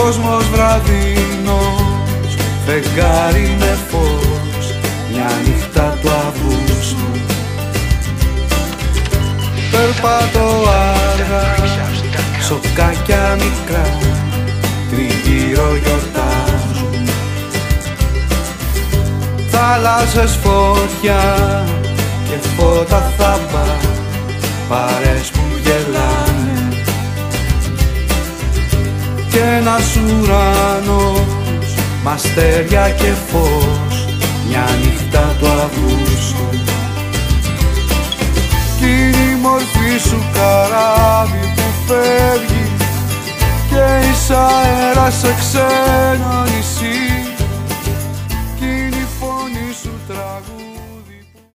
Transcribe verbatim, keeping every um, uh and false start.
κόσμος βραδινός, φεγγάρι με φως, μια νύχτα του Αυγούστου. Περπατώ αργά, σοκάκια μικρά, τριγύρω γιορτάζουν. Θάλασσες φωτιά και φώτα θάμπα, παρές που γελάνε. Κι ένας ουρανός, μαστέρια και φως, μια νύχτα του Αυγούστου. Κι είναι η μορφή σου καράβι που φεύγει και εις αέρα σε ξένο νησί.